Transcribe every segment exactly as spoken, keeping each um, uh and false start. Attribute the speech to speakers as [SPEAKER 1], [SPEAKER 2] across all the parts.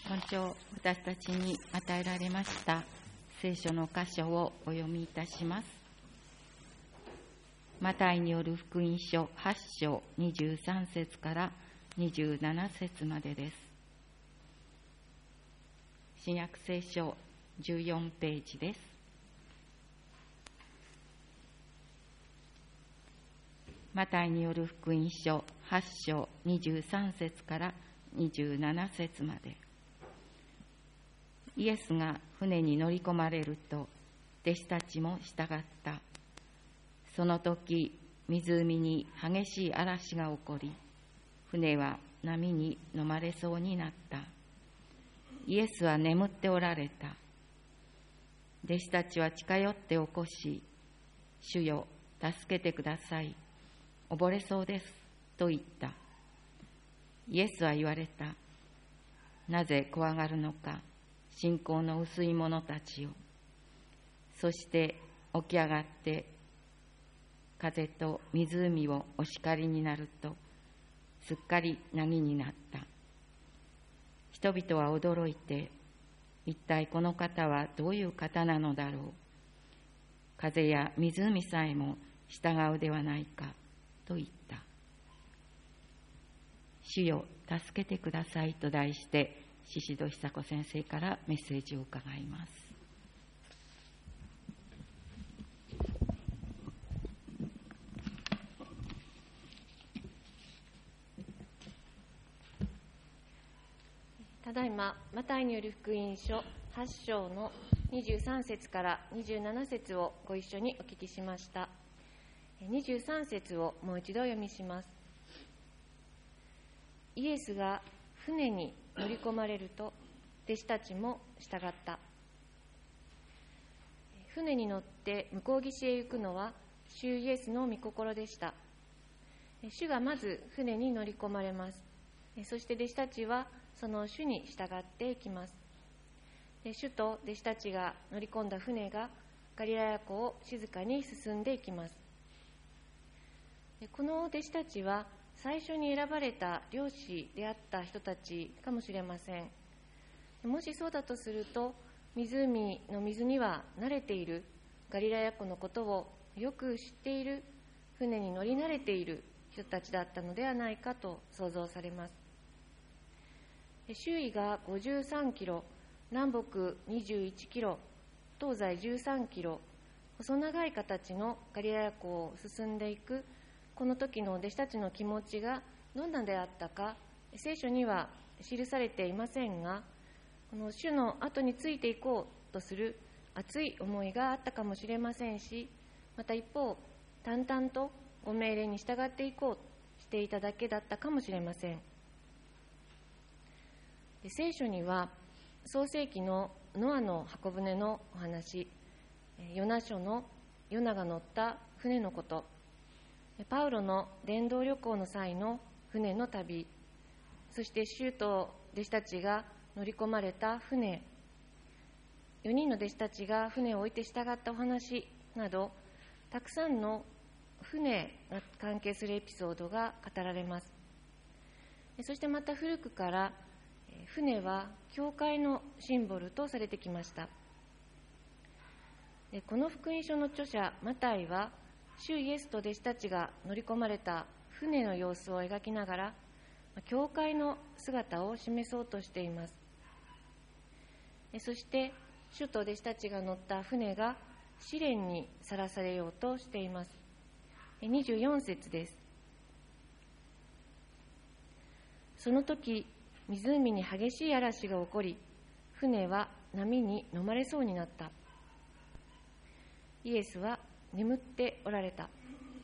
[SPEAKER 1] 今朝私たちに与えられました聖書の箇所をお読みいたします。マタイによる福音書はち章にじゅうさん節からにじゅうなな節までです。新約聖書じゅうよんページです。マタイによる福音書はち章にじゅうさん節からにじゅうなな節まで。イエスが船に乗り込まれると、弟子たちも従った。その時、湖に激しい嵐が起こり、船は波に飲まれそうになった。イエスは眠っておられた。弟子たちは近寄って起こし、主よ、助けてください。溺れそうです。と言った。イエスは言われた。なぜ怖がるのか。信仰の薄い者たちよ。そして起き上がって風と湖をお叱りになると、すっかり波になった。人々は驚いて、一体この方はどういう方なのだろう。風や湖さえも従うではないかと言った。主よ、助けてくださいと題して宍戸久子先生からメッセージを伺います。
[SPEAKER 2] ただいまマタイによる福音書はち章のにじゅうさん節からにじゅうなな節をご一緒にお聞きしました。にじゅうさん節をもう一度お読みします。イエスが船に乗り込まれると、弟子たちも従った。船に乗って向こう岸へ行くのは主イエスの御心でした。主がまず船に乗り込まれます。そして弟子たちはその主に従っていきます。主と弟子たちが乗り込んだ船がガリラヤ湖を静かに進んでいきます。この弟子たちは最初に選ばれた漁師であった人たちかもしれません。もしそうだとすると、湖の水には慣れている、ガリラヤ湖のことをよく知っている、船に乗り慣れている人たちだったのではないかと想像されます。周囲がごじゅうさんキロ、南北にじゅういちキロ、東西じゅうさんキロ、細長い形のガリラヤ湖を進んでいくこの時の弟子たちの気持ちがどんなであったか、聖書には記されていませんが、この主の後についていこうとする熱い思いがあったかもしれませんし、また一方、淡々とご命令に従っていこうとしていただけだったかもしれません。で聖書には、創世記のノアの箱舟のお話、ヨナ書のヨナが乗った船のこと、パウロの伝道旅行の際の船の旅、そして主と弟子たちが乗り込まれた船、よにんの弟子たちが船を置いて従ったお話など、たくさんの船が関係するエピソードが語られます。そしてまた古くから船は教会のシンボルとされてきました。この福音書の著者マタイは、主イエスと弟子たちが乗り込まれた船の様子を描きながら、教会の姿を示そうとしています。そして主と弟子たちが乗った船が試練にさらされようとしています。にじゅうよん節です。その時、湖に激しい嵐が起こり、船は波に飲まれそうになった。イエスは眠っておられた。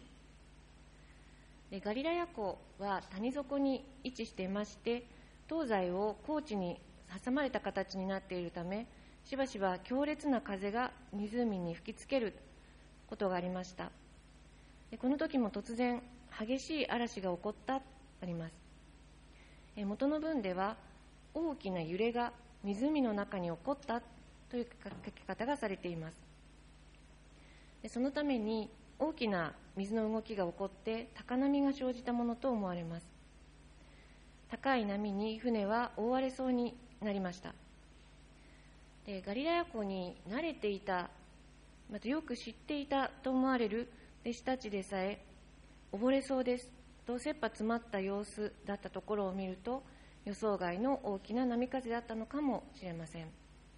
[SPEAKER 2] でガリラヤ湖は谷底に位置していまして、東西を高地に挟まれた形になっているため、しばしば強烈な風が湖に吹きつけることがありました。でこの時も突然激しい嵐が起こったとあります。え元の文では、大きな揺れが湖の中に起こったという書き方がされています。そのために大きな水の動きが起こって高波が生じたものと思われます。高い波に船は覆われそうになりました。でガリラヤ湖に慣れていた、またよく知っていたと思われる弟子たちでさえ、溺れそうですと切羽詰まった様子だったところを見ると、予想外の大きな波風だったのかもしれません。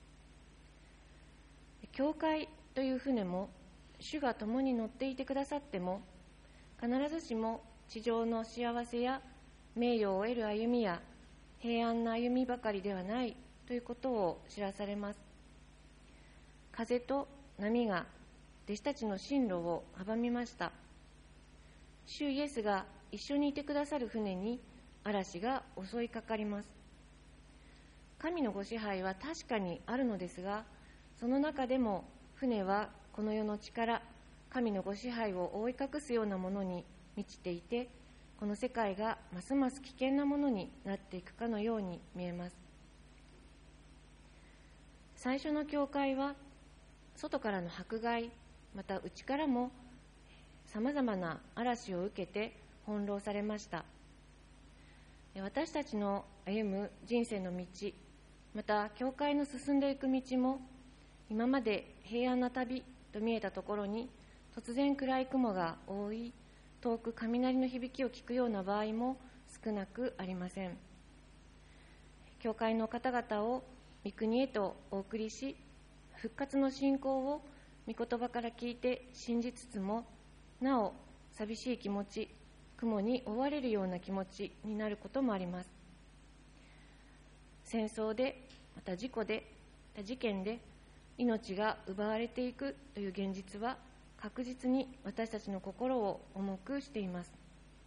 [SPEAKER 2] 教会という船も、主が共に乗っていてくださっても、必ずしも地上の幸せや名誉を得る歩みや平安な歩みばかりではないということを知らされます。風と波が弟子たちの進路を阻みました。主イエスが一緒にいてくださる船に嵐が襲いかかります。神のご支配は確かにあるのですが、その中でも船はこの世の力、神のご支配を覆い隠すようなものに満ちていて、この世界がますます危険なものになっていくかのように見えます。最初の教会は外からの迫害、また内からもさまざまな嵐を受けて翻弄されました。私たちの歩む人生の道、また教会の進んでいく道も、今まで平安な旅と見えたところに突然暗い雲が覆い、遠く雷の響きを聞くような場合も少なくありません。教会の方々を御国へとお送りし、復活の信仰を御言葉から聞いて信じつつも、なお寂しい気持ち、雲に覆われるような気持ちになることもあります。戦争で、また事故で、また事件で命が奪われていくという現実は確実に私たちの心を重くしています。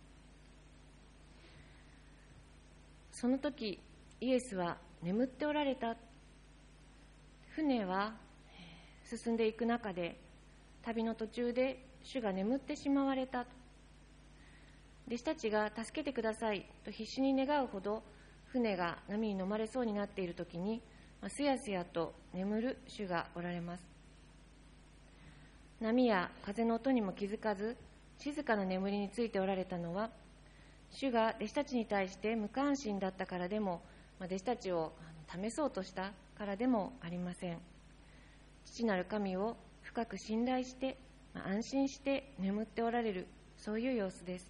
[SPEAKER 2] その時イエスは眠っておられた。船は進んでいく中で、旅の途中で主が眠ってしまわれた。弟子たちが助けてくださいと必死に願うほど船が波に飲まれそうになっている時に、すやすやと眠る主がおられます。波や風の音にも気づかず、静かな眠りについておられたのは、主が弟子たちに対して無関心だったからでも、弟子たちを試そうとしたからでもありません。父なる神を深く信頼して、安心して眠っておられる、そういう様子です。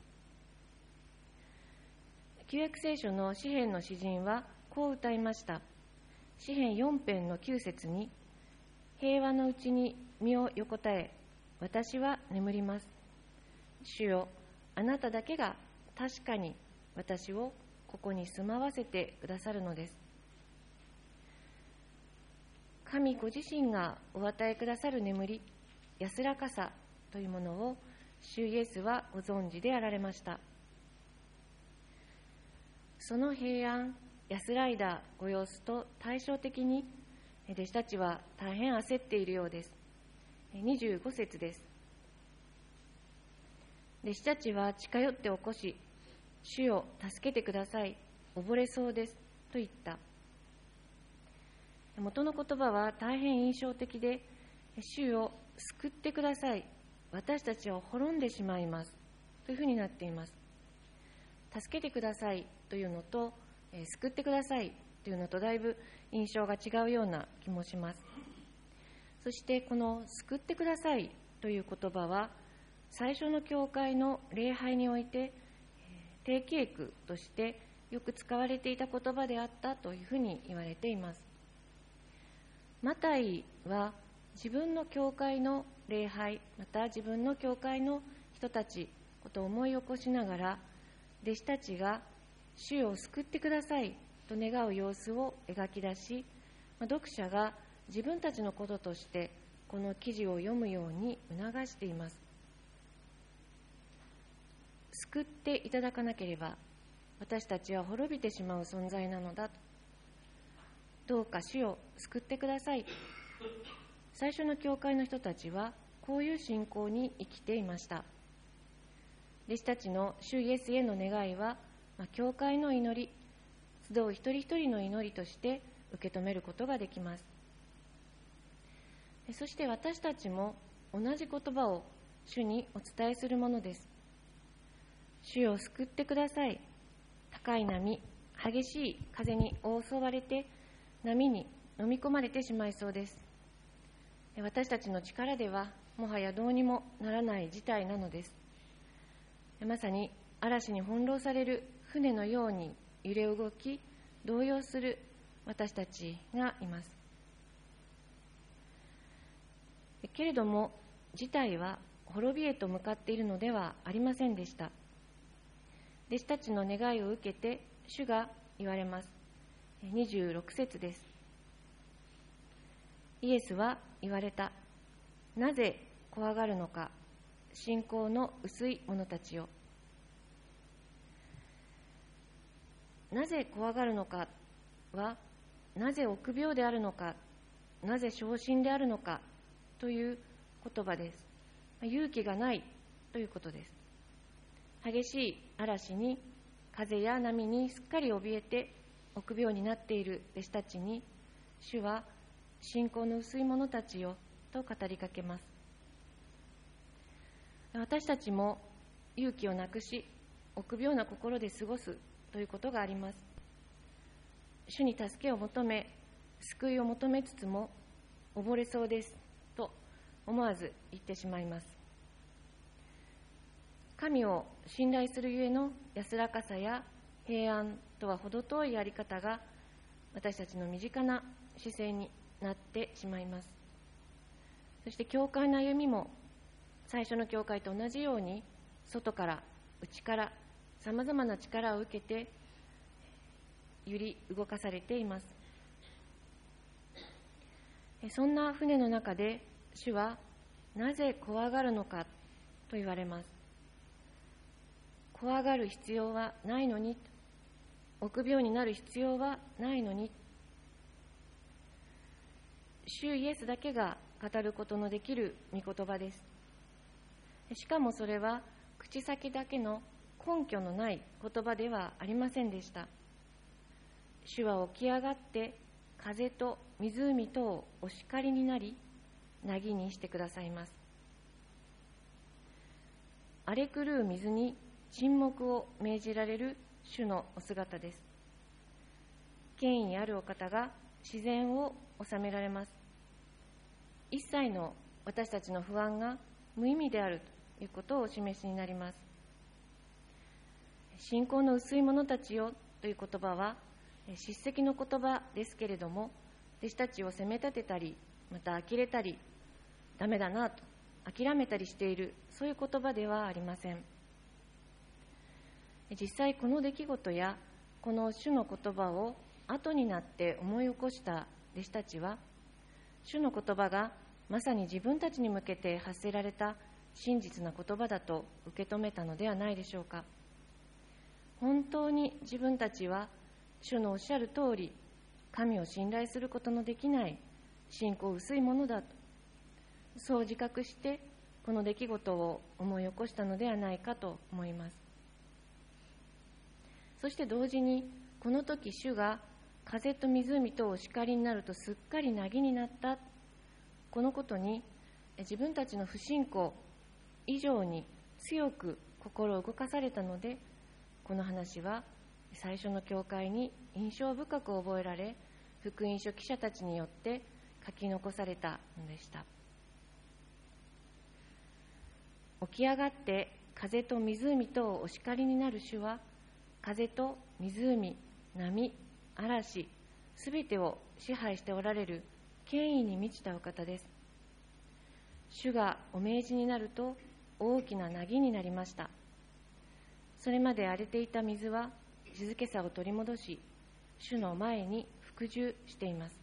[SPEAKER 2] 旧約聖書の詩編の詩人はこう歌いました。詩編よん編のきゅう節に、平和のうちに身を横たえ、私は眠ります。主よ、あなただけが確かに私をここに住まわせてくださるのです。神ご自身がお与えくださる眠り、安らかさというものを主イエスはご存知であられました。その平安、安らいだご様子と対照的に、弟子たちは大変焦っているようです。にじゅうご節です。弟子たちは近寄って起こし、主よ助けてください、溺れそうですと言った。元の言葉は大変印象的で、主よ救ってください、私たちは滅んでしまいますというふうになっています。助けてくださいというのと、えー、救ってくださいというのとだいぶ印象が違うような気もします。そしてこの救ってくださいという言葉は、最初の教会の礼拝において定型句としてよく使われていた言葉であったというふうに言われています。マタイは自分の教会の礼拝、また自分の教会の人たちことを思い起こしながら、弟子たちが主を救ってくださいと願う様子を描き出し、読者が自分たちのこととしてこの記事を読むように促しています。救っていただかなければ私たちは滅びてしまう存在なのだと。どうか主を救ってください。最初の教会の人たちはこういう信仰に生きていました。弟子たちの主イエスへの願いは、まあ、教会の祈り、集う一人一人の祈りとして受け止めることができます。そして私たちも同じ言葉を主にお伝えするものです。主を救ってください。高い波、激しい風に襲われて波に飲み込まれてしまいそうです。私たちの力ではもはやどうにもならない事態なのです。まさに嵐に翻弄される船のように揺れ動き動揺する私たちがいます。けれども事態は滅びへと向かっているのではありませんでした。弟子たちの願いを受けて主が言われます。にじゅうろく節です。イエスは言われた。なぜ怖がるのか、信仰の薄い者たちよ。なぜ怖がるのかは、なぜ臆病であるのか、なぜ小心であるのかという言葉です。勇気がないということです。激しい嵐に、風や波にすっかり怯えて臆病になっている弟子たちに、主は信仰の薄い者たちよと語りかけます。私たちも勇気をなくし、臆病な心で過ごすということがあります。主に助けを求め、救いを求めつつも、溺れそうですと思わず言ってしまいます。神を信頼するゆえの安らかさや平安とは程遠いあり方が私たちの身近な姿勢になってしまいます。そして教会の歩みも最初の教会と同じように、外から内からさまざまな力を受けて揺り動かされています。そんな船の中で主はなぜ怖がるのかと言われます。怖がる必要はないのに、臆病になる必要はないのに、主イエスだけが語ることのできる御言葉です。しかもそれは口先だけの根拠のない言葉ではありませんでした。主は起き上がって風と湖とをお叱りになり、凪にしてくださいます。荒れ狂う水に沈黙を命じられる主のお姿です。権威あるお方が自然を治められます。一切の私たちの不安が無意味であるということをお示しになります。信仰の薄い者たちよという言葉は叱責の言葉ですけれども、弟子たちを責め立てたり、また呆れたり、ダメだなと諦めたりしている、そういう言葉ではありません。実際この出来事やこの主の言葉を後になって思い起こした弟子たちは、主の言葉がまさに自分たちに向けて発せられた真実な言葉だと受け止めたのではないでしょうか。本当に自分たちは主のおっしゃる通り、神を信頼することのできない信仰薄いものだと、そう自覚してこの出来事を思い起こしたのではないかと思います。そして同時に、この時主が風と湖とお叱りになるとすっかり凪になった、このことに自分たちの不信仰以上に強く心を動かされたので、この話は最初の教会に印象深く覚えられ、福音書記者たちによって書き残されたのでした。起き上がって風と湖とお叱りになる主は、風と湖、波、嵐、すべてを支配しておられる権威に満ちたお方です。主がお命じになると大きな凪になりました。それまで荒れていた水は静けさを取り戻し、主の前に服従しています。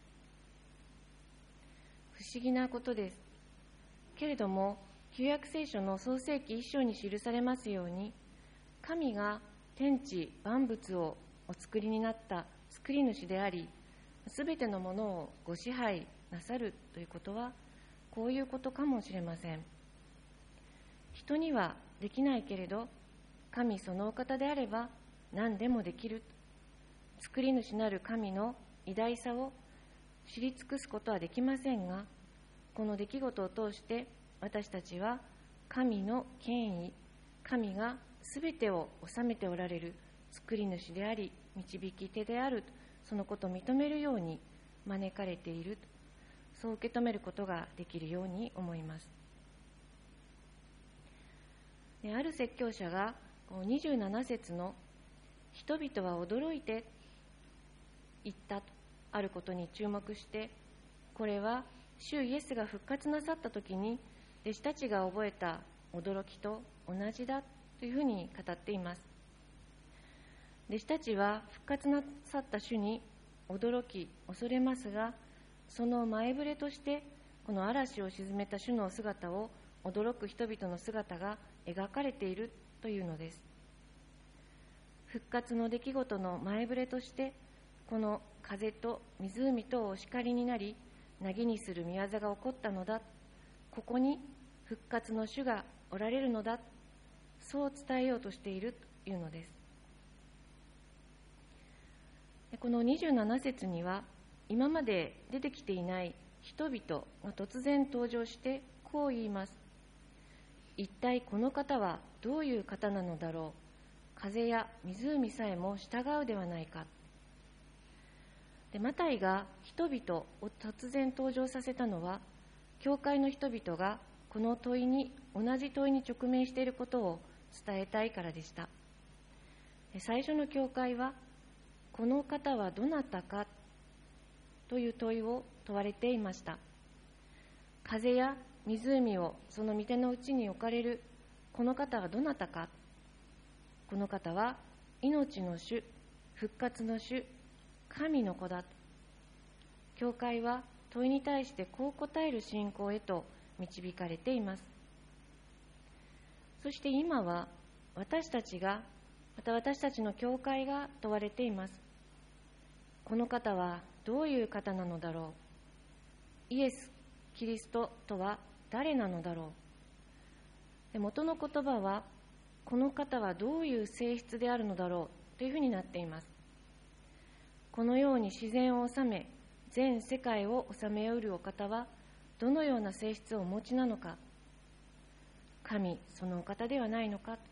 [SPEAKER 2] 不思議なことです。けれども、旧約聖書の創世記一章に記されますように、神が天地万物をお作りになった作り主であり、すべてのものをご支配なさるということは、こういうことかもしれません。人にはできないけれど、神そのお方であれば何でもできる。作り主なる神の偉大さを知り尽くすことはできませんが、この出来事を通して私たちは神の権威、神がすべてを治めておられる作り主であり導き手である、 そのことを認めるように招かれている、そう受け止めることができるように思います。である説教者がにじゅうなな節の人々は驚いて言ったとあることに注目して、これは主イエスが復活なさったときに弟子たちが覚えた驚きと同じだというふうに語っています。弟子たちは復活なさった主に驚き恐れますが、その前触れとしてこの嵐を沈めた主の姿を驚く人々の姿が描かれているというのです。復活の出来事の前触れとして、この風と湖とをお叱りになり凪にする御業が起こったのだ、ここに復活の主がおられるのだ、そう伝えようとしているというのです。このにじゅうなな節には今まで出てきていない人々が突然登場してこう言います。一体この方はどういう方なのだろう、風や湖さえも従うではないか。でマタイが人々を突然登場させたのは、教会の人々がこの問いに同じ問いに直面していることを伝えたいからでした。最初の教会は、この方はどなたかという問いを問われていました。風や湖をその御手の内に置かれるこの方はどなたか。この方は命の主、復活の主、神の子だ。教会は問いに対してこう答える信仰へと導かれています。そして今は私たちが、また私たちの教会が問われています。この方はどういう方なのだろう。イエス・キリストとは誰なのだろう。で元の言葉は、この方はどういう性質であるのだろうというふうになっています。このように自然を治め、全世界を治めうるお方はどのような性質をお持ちなのか。神そのお方ではないのか。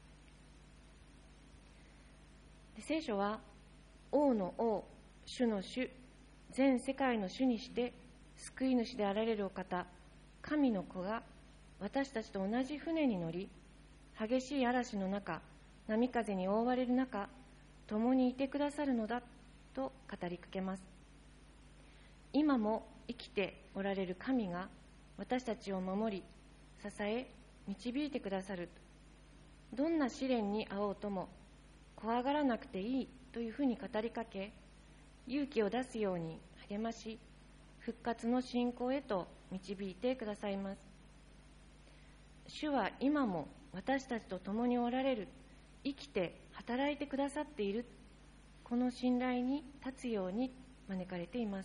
[SPEAKER 2] で聖書は、王の王、主の主、全世界の主にして救い主であられるお方、神の子が私たちと同じ船に乗り、激しい嵐の中、波風に覆われる中、共にいてくださるのだと語りかけます。今も生きておられる神が私たちを守り、支え、導いてくださる。どんな試練に遭おうとも怖がらなくていいというふうに語りかけ、勇気を出すように励まし、復活の信仰へと導いてくださいます。主は今も私たちと共におられる、生きて働いてくださっている、この信頼に立つように招かれています。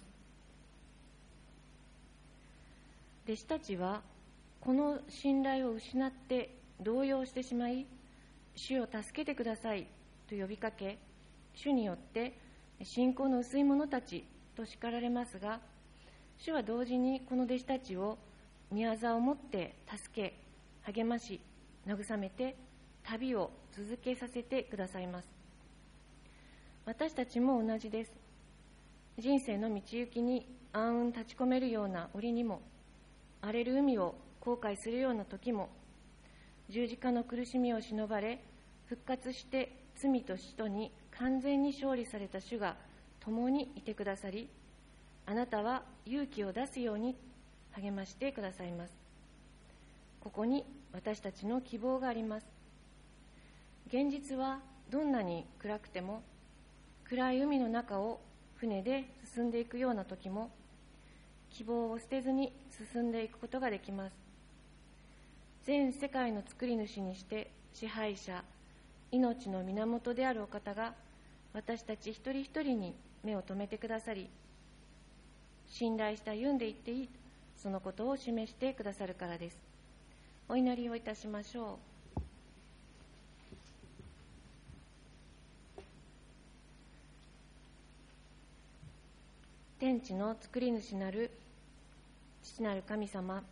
[SPEAKER 2] 弟子たちはこの信頼を失って動揺してしまい、主を助けてくださいと呼びかけ、主によって信仰の薄い者たちと叱られますが、主は同時にこの弟子たちを御業をもって助け、励まし、慰めて旅を続けさせてくださいます。私たちも同じです。人生の道行きに暗雲立ち込めるような折にも、荒れる海を後悔するような時も、十字架の苦しみを忍ばれ、復活して罪と死とに完全に勝利された主が共にいてくださり、あなたは勇気を出すように励ましてくださいます。ここに私たちの希望があります。現実はどんなに暗くても、暗い海の中を船で進んでいくような時も、希望を捨てずに進んでいくことができます。全世界の作り主にして支配者、命の源であるお方が私たち一人一人に目を留めてくださり、信頼して歩んでいっていい、そのことを示してくださるからです。お祈りをいたしましょう。天地の作り主なる父なる神様、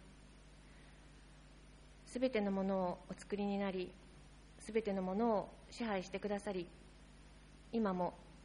[SPEAKER 2] すべてのものをお作りになり、すべてのものを支配してくださり、今も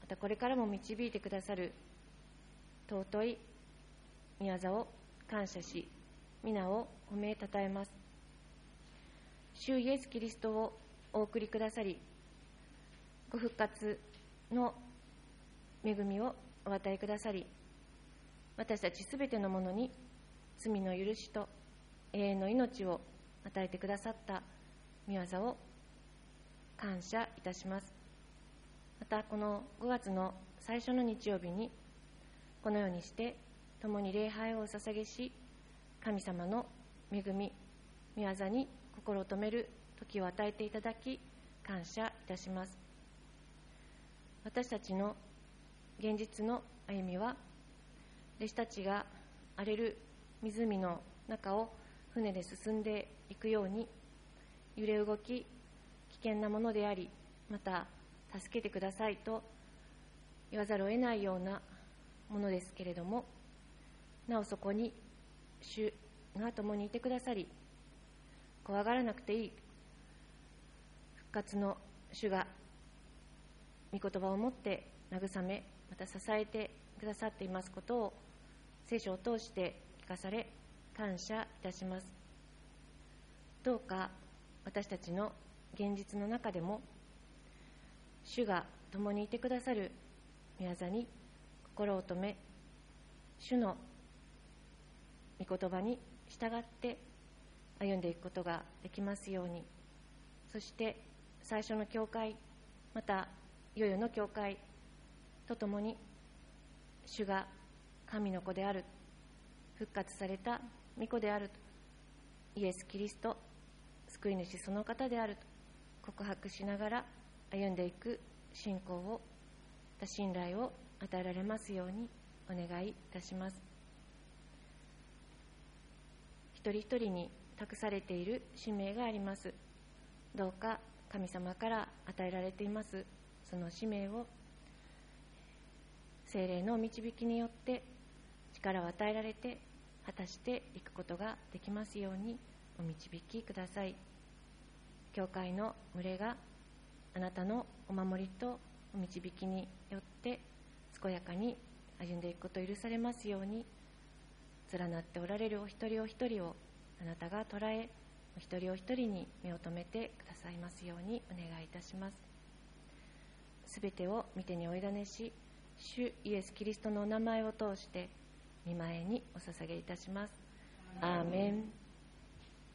[SPEAKER 2] またこれからも導いてくださる尊い御業を感謝し、皆を褒めたたえます。主イエス・キリストをお送りくださり、ご復活の恵みをお与えくださり、私たちすべてのものに罪の許しと永遠の命を与えてくださった御業を感謝いたします。またこのごがつの最初の日曜日にこのようにして共に礼拝を捧げし、神様の恵み、御業に心を留める時を与えていただき感謝いたします。私たちの現実の歩みは、弟子たちが荒れる湖の中を船で進んでいくように、揺れ動き危険なものであり、また助けてくださいと言わざるを得ないようなものですけれども、なおそこに主が共にいてくださり、怖がらなくていい、復活の主が御言葉をもって慰め、また支えてくださっていますことを聖書を通して聞かされ感謝いたします。どうか私たちの現実の中でも主が共にいてくださる御業に心を留め、主の御言葉に従って歩んでいくことができますように。そして最初の教会、またいよいよの教会とともに、主が神の子である、復活された御子である、イエス・キリスト救い主その方であると告白しながら歩んでいく信仰を、信頼を与えられますようにお願いいたします。一人一人に託されている使命があります。どうか神様から与えられていますその使命を聖霊の導きによって力を与えられて果たしていくことができますようにお導きください。教会の群れがあなたのお守りとお導きによって健やかに歩んでいくことを許されますように、連なっておられるお一人お一人をあなたが捉え、お一人お一人に目を留めてくださいますようにお願いいたします。すべてを御手にお委ねし、主イエス・キリストのお名前を通して御前にお捧げいたします。アーメン。